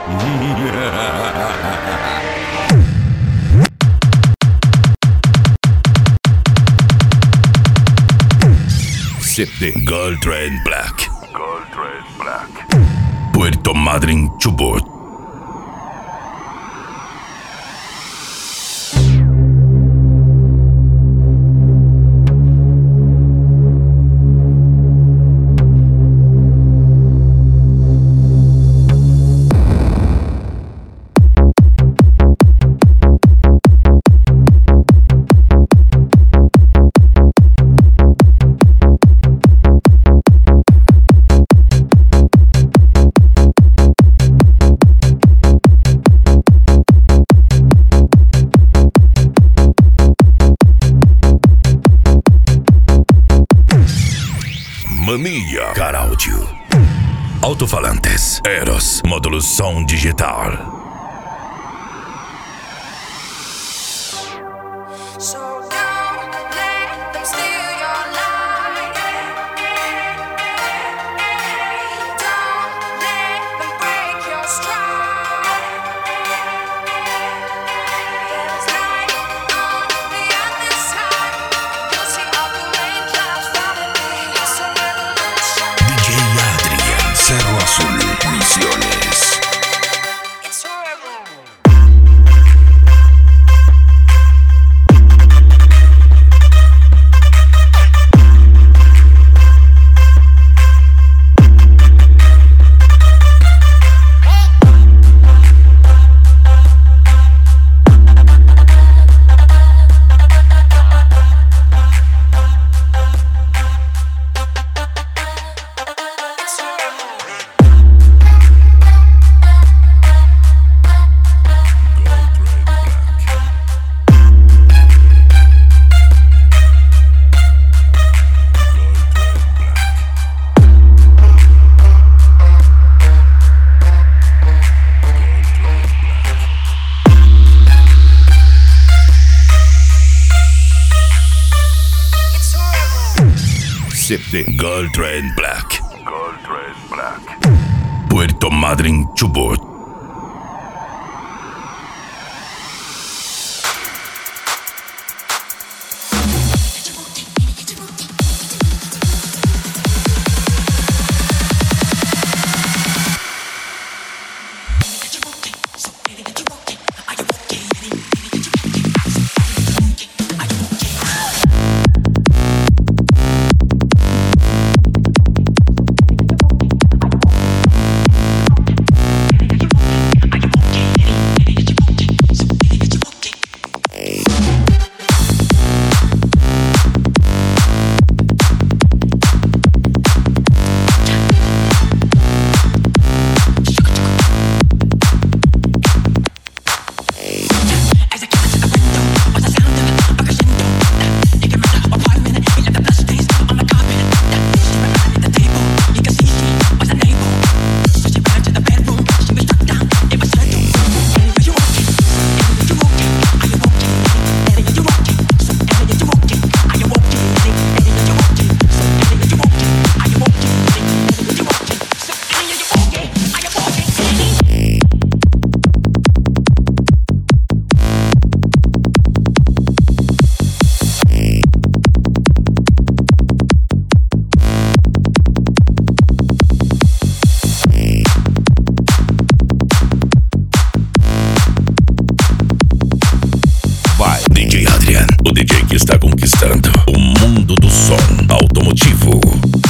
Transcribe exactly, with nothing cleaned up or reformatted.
C D Gold Train Black. Gold Train Black. Puerto Madryn, Chubut. Mania Car Audio. Alto-falantes Eros, módulo som digital. Cerro Azul Misiones. C D Gold Train Black. Gold Train Black. Puerto Madryn, Chubut. D J Adrian, o D J que está conquistando o mundo do som automotivo.